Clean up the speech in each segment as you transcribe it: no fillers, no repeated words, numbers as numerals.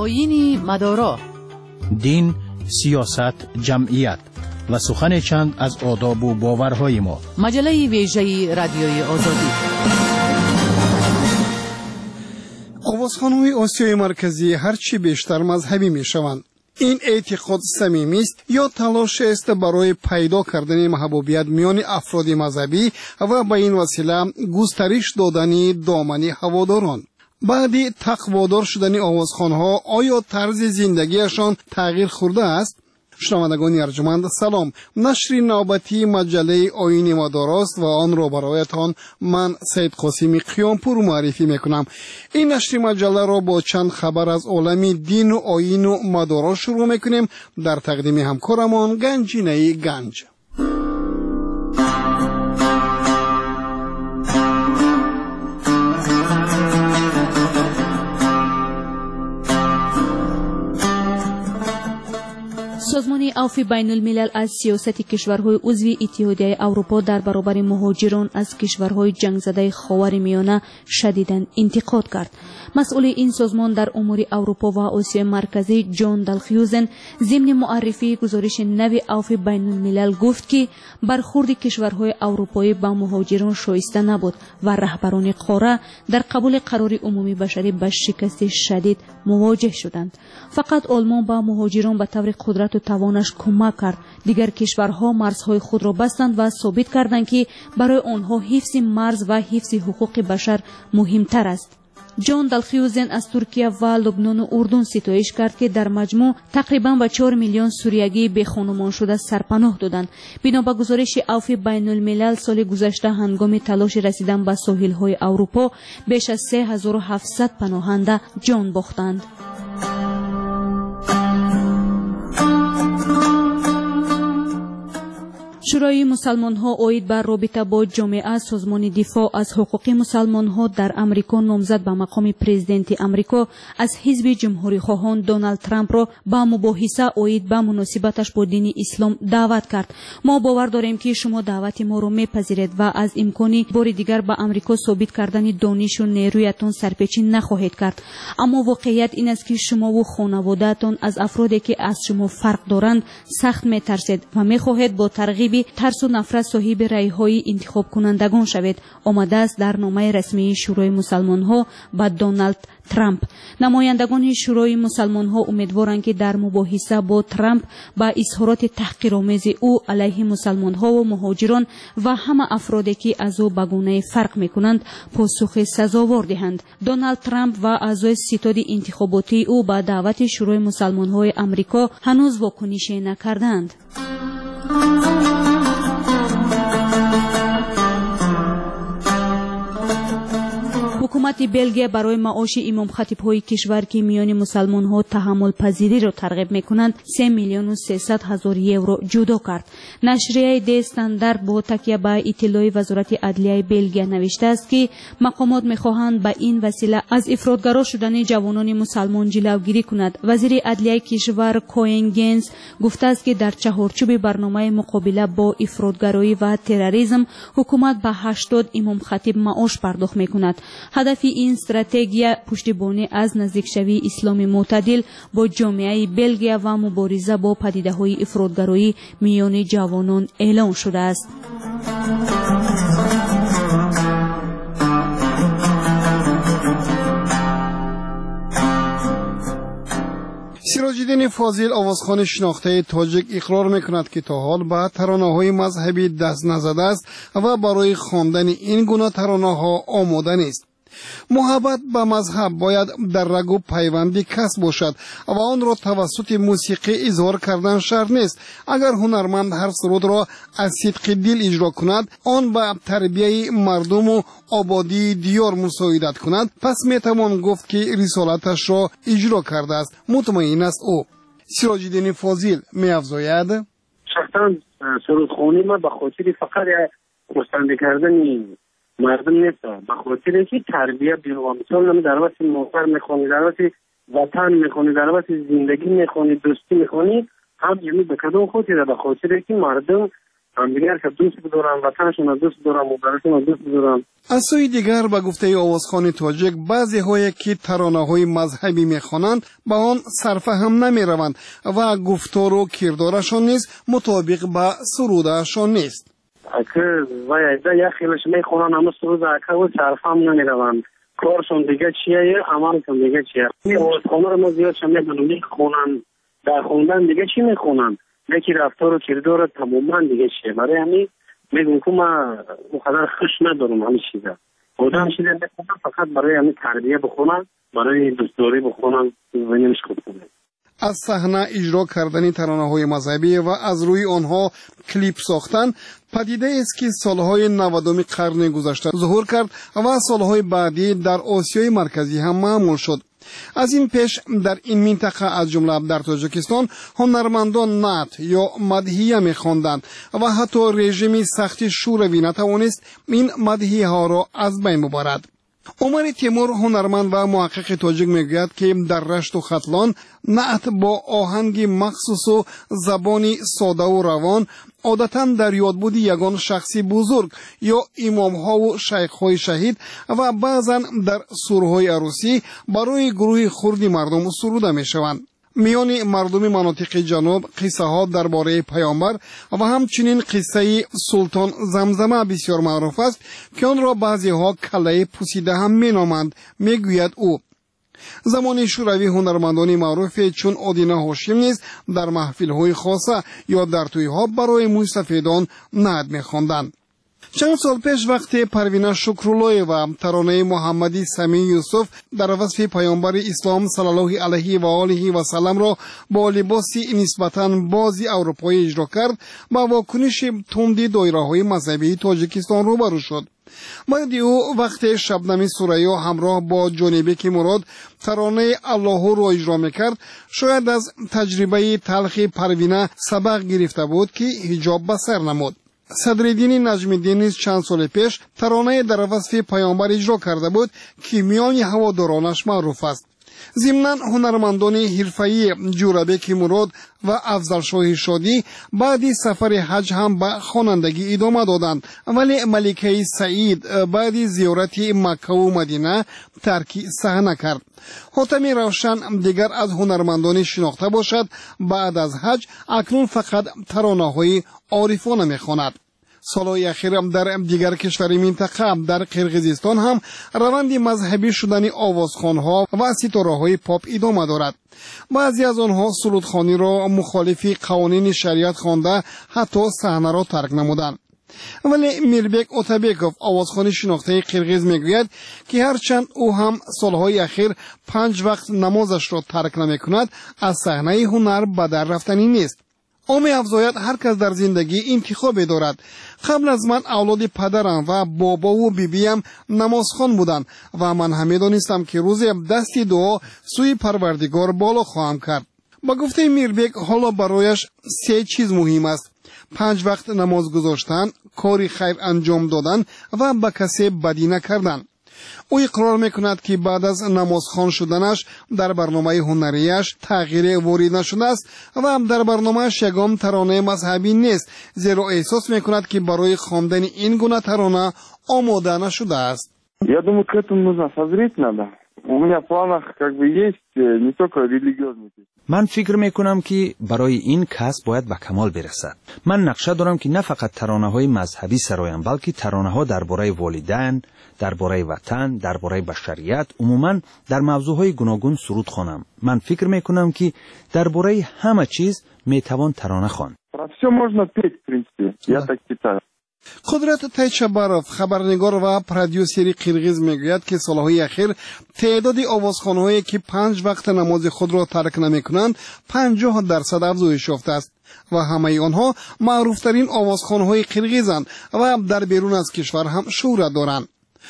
آیین مدارا، دین، سیاست، جمعیت و سخن چند از آداب و باورهای ما. مجله ویژه رادیوی آزادی. آوازخوان‌های آسیای مرکزی هرچی بیشتر مذهبی می‌شوند. این اعتقاد صمیمی است یا تلاش است برای پیدا کردن محبوبیت میان افراد مذهبی و به این وسیله گسترش دادن دامن هواداران. بعد تقوادار شدن آوازخوان‌ها آیا طرز زندگیشان تغییر خورده است؟ شنوندگان ارجمند سلام. نشر نوبتی مجله آیین مداراست و آن را برایتان من سید قاسمی قیامپور معرفی میکنم. این نشر مجله را با چند خبر از عالم دین و آیین و مدارا شروع میکنیم. در تقدیم همکارمان گنجینه گنج. سازمان عفو بین الملل از سیاست کشورهای عضو اتحادیه اروپا در برابر مهاجران از کشورهای جنگ زده خاورمیانه شدیداً انتقاد کرد. مسئول این سازمان در امور اروپا و آسیای مرکزی جان دالخیوزن ضمن معرفی گزارش نو عفو بین الملل گفت که برخورد کشورهای اروپایی با مهاجران شایسته نبود و رهبران قاره در قبول قرار عمومی بشری با شکست شدید مواجه شدند. فقط آلمان با مهاجران به طور قدرت و توانش کمک کرد. دیگر کشورها مرزهای خود را بستند و ثابت کردند که برای آنها حفظ مرز و حفظ حقوق بشر مهمتر است. جان دالخیوزن از ترکیه و لبنان و اردن ستایش کرد که در مجموع تقریباً به 4 میلیون سوریگی به خانمان شده سرپناه دادند. بنا به گزارش عفو بین الملل سال گذشته هنگام تلاش رسیدن به ساحل‌های اروپا بیش از 3700 پناهنده جان باختند. شورای مسلمان‌ها اید بر رابطه با جامعه سازمان دفاع از حقوق مسلمان‌ها در امریکا نامزد به مقام پرزیدنت امریکا از حزب جمهوری‌خواهان دونالد ترامپ را با مباحثه اید به مناسبتش با دین اسلام دعوت کرد. ما باور داریم که شما دعوت ما را می‌پذیرید و از امکانی بار دیگر به امریکا ثابت کردن دانش و نیرویتان سرپیچی نخواهید کرد. اما واقعیت این است که شما و خانواده‌تان از افرادی که از شما فرق دارند سخت می‌ترسید و می‌خواهید با ترغیب ترس و نفرت صاحب رأی‌های انتخاب کنندگان شوید. آمده است در نامه رسمی شورای مسلمان‌ها با دونالد ترامپ. نمایندگان شورای مسلمان‌ها امیدوارند که در مباحثه با ترامپ با اظهارات تحقیرآمیز او علیه مسلمان‌ها و مهاجران و همه افرادی که از او به گونه فرق می‌کنند پاسخ سزاوار دهند. دونالد ترامپ و اعضای ستاد انتخاباتی او با دعوت شورای مسلمان‌های آمریکا هنوز واکنش نکردند. حکومت بلژیک برای معاش امام خطیب‌های کشور که میان مسلمان‌ها تحمل پذیری را ترغیب می‌کنند 3 میلیون و 300 هزار یورو جدا کرد. نشریه دی استاندارد با تکیه به اطلاع وزارت عدلیه بلژیک نوشته است که مقامات می‌خواهند به این وسیله از افراطگرا شدن جوانان مسلمان جلوگیری کند. وزیر عدلیه کشور کوینگنز گفته است که در چهارچوب برنامه مقابله با افراطگرایی و تروریسم حکومت به 80 امام خطیب معاش پرداخت می‌کند. هدف این استراتژی پشتیبانی از نزدیکشوی اسلام معتدل با جامعه بلژیک و مبارزه با پدیده‌های افراطگرایی میان جوانان اعلام شده است. سیراج‌الدین فاضل آوازخوان شناخته تاجیک اقرار میکند که تا حال به ترانه‌های مذهبی دست نزده است و برای خواندن این گونه ترانه‌ها آماده نیست. محبت به مذهب باید در رگ و پیوند کسب باشد و آن را توسط موسیقی اظهار کردن شرط نیست. اگر هنرمند هر سرود را از صدق دل اجرا کند، آن به تربیه مردم و آبادی دیار مساعدت کند، پس میتوان گفت که رسالتش را اجرا کرده است. مطمئن است او. سیراج‌الدین فاضل می‌افزاید: شخصا سرودخوانی ما به خاطر فقط گسترده کردن مردم نیست، به خاطر که تربیت بیرون مثال در وقت موفر میخوانی، در وقت وطن میخوانی، در وقت زندگی میخوانی، دوستی میخوانی، هم یعنی به کدوم خاطر به خاطر که مردم همدیگر که دوست بدارن، وطنشون رو دوست بدارن، مادرشون رو دوست بدارن. از سوی دیگر به گفته آوازخوان تاجیک بعضی هایی که ترانه های مذهبی میخوانند به آن صرفهم نمیروند و گفتار و کردارشان نیز مطابق به سرودشان نیست. اگه وای یا خیلیش میخونن اما سرود اگه و صرفهم نمیروند. کارشون دیگه چیه، عملشون دیگه چیه. این آوازخوانا رو ما زیاد شنیدیم میخونن، در خوندن دیگه چی میخونن؟ یکی رفتار و کردار تماما دیگه چیه. برای همین میگم که من مقدر خوش ندارم همین چیزا. آدم چیزا میخونن فقط برای همین تربیه بخونن، برای دوستداری بخونن و نمیشه خوب کنن. از صحنه اجرا کردن ترانه‌های مذهبی و از روی آنها کلیپ ساختن پدیده است که سالهای 90 قرن گذشته ظهور کرد و سالهای بعدی در آسیای مرکزی هم معمول شد. از این پیش در این منطقه از جمله در تاجیکستان هنرمندان نعت یا مدحیه می‌خواندند و حتی رژیم سخت شوروی نتوانست این مدحیه ها را از بین ببرد. عمر تیمور هنرمند و محقق تاجیک میگوید که در رشت و ختلان نعت با آهنگ مخصوص و زبانی ساده و روان عادتاً در یاد بودی یگان شخصی بزرگ یا امام‌ها و شیخ‌های شهید و بعضاً در سورهای عروسی برای گروه خردی مردم سروده می‌شوند. میان مردم مناطق جنوب قصه ها درباره پیامبر و همچنین قصه سلطان زمزمه بسیار معروف است که آن را بعضی ها کله پوسیده هم مینامند. میگوید او زمان شوروی هنرمندان معروف چون آدینه هاشم نیز در محفل های خاصه یا در توی ها برای موی سفیدان نعت میخواندند. چند سال پیش وقتی پروینه شکرالله و ترانه محمدی سمی یوسف در وصف پیامبر اسلام صلی الله علیه و آله و سلم را با لباسی نسبتاً بازی اروپایی اجرا کرد با واکنش تند دایره‌های مذهبی تاجیکستان روبرو شد. بعد او وقتی شبنم سوریا همراه با جانبک مراد ترانه الله را اجرا میکرد شاید از تجربه تلخ پروینه سبق گرفته بود که حجاب به سر نمود. صدرالدین نجم‌الدین نیز چند سال پیش ترانه در وصف پیامبر اجرا کرده بود که میان هوادارانش معروف است. ضمناً هنرمندان حرفه‌ای جوربک مراد و افضل شادی بعد سفر حج هم به خوانندگی ادامه دادند، ولی ملکه سعید بعد زیارت مکه و مدینه ترک صحنه کرد. حاتم روشن دیگر از هنرمندان شناخته باشد بعد از حج اکنون فقط ترانه‌های عارفانه می‌خواند. سالهای اخیر در دیگر کشور منطقه در قرقیزستان هم روند مذهبی شدن آوازخوان‌ها و ستاره‌های پاپ ادامه دارد. بعضی از آنها سرودخوانی را مخالف قوانین شریعت خوانده حتی صحنه را ترک نمودند. ولی میربک اوتابیکوف آوازخوان شناخته قرقیز میگوید که هرچند او هم سالهای اخیر 5 وقت نمازش را ترک نمی‌کند از صحنه هنر به در رفتنی نیست. او می‌افزاید هر کس در زندگی انتخابی دارد. قبل از من اولاد پدرم و بابا و بیبیم نمازخوان بودند و من هم می‌دانستم که روزی دستی دعا سوی پروردگار بالا خواهم کرد. با گفته میربک حالا برایش 3 چیز مهم است: 5 وقت نماز گذاشتن، کاری خیر انجام دادن و به کسی بدی نکردن. او اقرار میکند که بعد از نمازخوان شدنش در برنامه هنریش تغییر وارد نشده است و در برنامهش یگام ترانه مذهبی نیست، زیرا احساس میکند که برای خواندن این گونه ترانه آماده نشده است. Я думаю, к этому нужно созреть надо. У меня в планах как бы есть не только религиозный. من فکر میکنم که برای این کسب باید به کمال برسد. من نقشه دارم که نه فقط ترانه‌های مذهبی سرایم، بلکه ترانه‌ها درباره والدین، درباره وطن، درباره بشریت، عموما در موضوعهای گوناگون سرود خوانم. من فکر میکنم که درباره همه چیز میتوان ترانه خواند. Про всё можно петь, в принципе. Я так считаю. قدرت تایچباروف خبرنگار و پرودیوسر قرقیز میگوید که سالهای اخیر تعداد آوازخوان‌هایی که 5 وقت نماز خود را ترک نمی‌کنند 50% افزایش یافته است و همه آنها معروف‌ترین آوازخوان‌های قرقیزند و در بیرون از کشور هم شهرت دارند.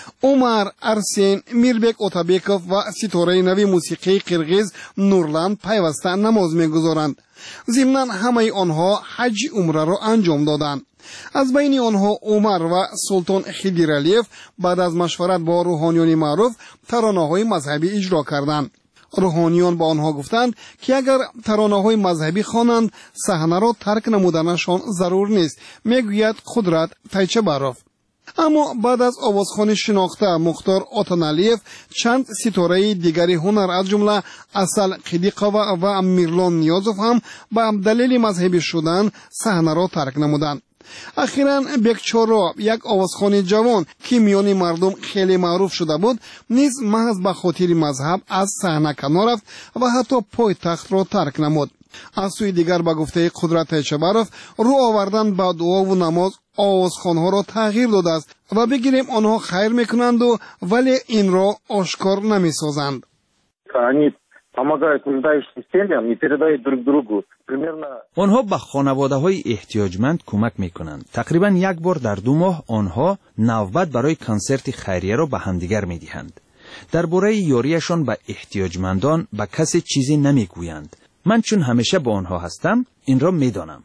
عمر ارسین، میربک اوتابیکوف و ستاره نوی موسیقی قرقیز نورلند پیوسته نماز می‌گذارند. ضمناً همه آنها حج عمره را انجام دادند. از بین آنها عمر و سلطان خیدیرالیف بعد از مشورت با روحانیان معروف ترانه‌های مذهبی اجرا کردند. روحانیان با آنها گفتند که اگر ترانه‌های مذهبی خوانند صحنه را ترک نمودنشان ضرور نیست. میگوید قدرت تایچه براف. اما بعد از آوازخوان شناخته مختار آتانالیف چند ستاره دیگری هنر از جمله اصل قدیقова و میرلان نیازوف هم به دلیل مذهبی شدن صحنه را ترک نمودند. اخیراً بکچورو یک آوازخوان جوان که میان مردم خیلی معروف شده بود نیز محض به خاطر مذهب از صحنه کنار رفت و حتی پایتخت را ترک نمود. از سوی دیگر به گفته قدرت چبرف رو آوردن به دعا و نماز آوازخوانها را تغییر داده است و بگیریم آنها خیر میکنند و ولی این را آشکار نمیسازند. آنها به خانواده‌های احتیاجمند کمک میکنند. تقریبا یک بار در 2 ماه آنها نوبت برای کنسرت خیریه را به همدیگر میدهند. درباره یاریشان به احتیاجمندان به کسی چیزی نمیگویند. من چون همیشه با آنها هستم این را میدانم.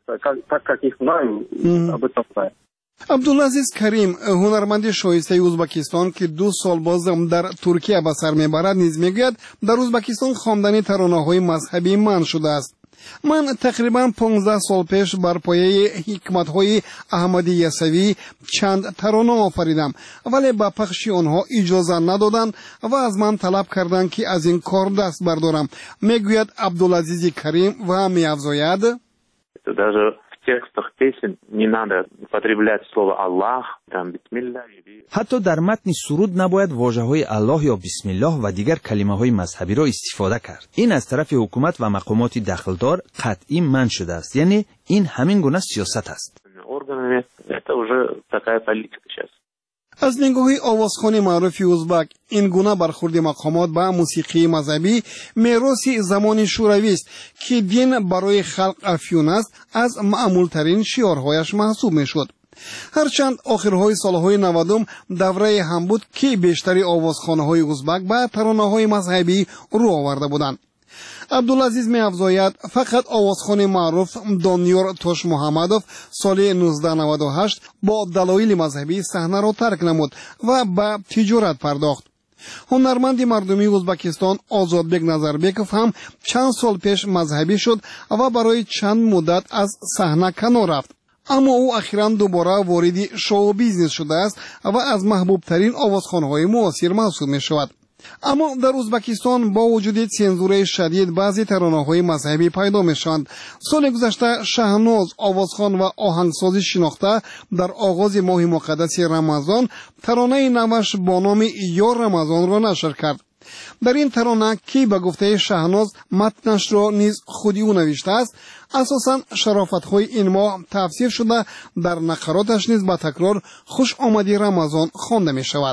عبدالعزیز کریم هنرمند شایسته ازبکستان که 2 سال باز در ترکیه به سر میبرد نیز میگوید در ازبکستان خواندن ترانه‌های مذهبی منع شده است. من تقریبا 15 سال پیش بر پایه حکمت‌های احمد یسوی چند ترانه آفریدم ولی به پخش آنها اجازه ندادند و از من طلب کردند که از این کار دست بردارم. میگوید عبدالعزیز کریم و می‌افزاید حتی در متن سرود نباید واژه‌های الله یا بسم الله و دیگر کلمه‌های مذهبی را استفاده کرد. این از طرف حکومت و مقامات دخلدار قطعی منع شده است. یعنی این همین گونه سیاست است. از نگاه آوازخوان معروف ازبک این گونه برخورد مقامات به موسیقی مذهبی میراث زمان شوروی است که دین برای خلق افیون است از معمولترین شعارهایش محسوب میشد. هرچند آخرهای سالهای 90 دوره هم بود که بیشتری آوازخوانهای ازبک به ترانه‌های مذهبی رو آورده بودند. عبدالعزیز می‌افزاید فقط آوازخوان معروف دانیور توش محمدوف سال 1998 با دلایل مذهبی صحنه را ترک نمود و به تجارت پرداخت. هنرمند مردمی ازبکستان آزادبek نظربekov هم چند سال پیش مذهبی شد و برای چند مدت از صحنه کنار رفت. اما او اخیراً دوباره وارد شو بیزنس شده است و از محبوب ترین آوازخوان‌های معاصر محسوب می‌شود. اما در ازبکستان با وجود سانسور شدید بعضی ترانه‌های مذهبی پیدا می‌شوند. سال گذشته شهناز آوازخوان و آهنگساز شناخته در آغاز ماه مقدس رمضان ترانه نوش با نام یا رمضان را نشر کرد. در این ترانه که به گفته شهناز متنش را نیز خودی او نوشته است، اساساً شرافت‌های این ماه تفسیر شده در نقراتش نیز با تکرار خوش آمدی رمضان خوانده می‌شود.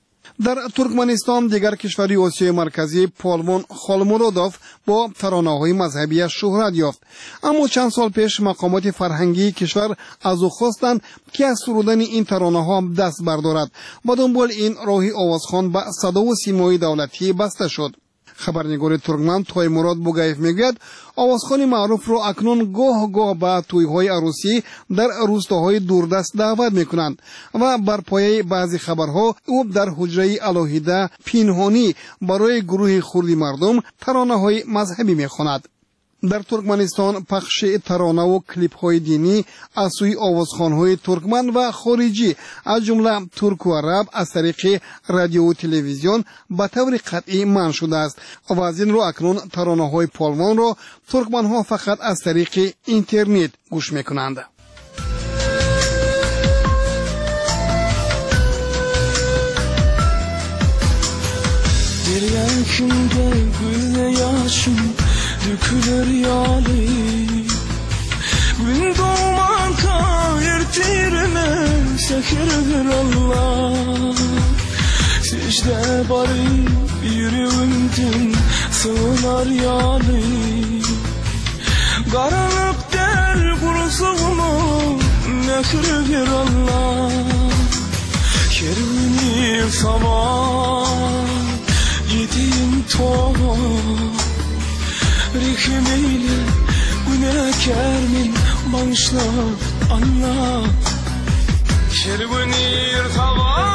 در ترکمنستان دیگر کشوری آسیای مرکزی پالوان خالمرادوف با ترانه‌های مذهبی شهرت یافت. اما چند سال پیش مقامات فرهنگی کشور از او خواستند که از سرودن این ترانه‌ها دست بردارد. با دنبال این راهی آوازخوان به صدا و سیمای دولتی بسته شد. خبرنگار ترکمن تویموراد بوگایف میگوید آوازخوان معروف را اکنون گاه به توی‌های عروسی در روستاهای دوردست دعوت میکنند و بر پایه بعضی خبرها او در حجره علاهیده پنهانی برای گروه خردی مردم ترانه‌های مذهبی میخواند. در ترکمنستان پخش ترانه و کلیپ های دینی از سوی آوازخوان‌های ترکمن و خارجی از جمله ترک و عرب از طریق رادیو و تلویزیون به طور قطعی منع شده است و از این رو اکنون ترانه‌های پالوان را ترکمن‌ها فقط از طریق اینترنت گوش می‌کنند. Dökülür yalim Gün doğman kayırtirme Sekirdir Allah Secde bari yüreğimden Sığınar yalim Karanlık der kurusumu Nekirdir Allah Kervini sabah Gideyim toğa Rihmeyle günahkarmin bağışla Allah Şervini irtava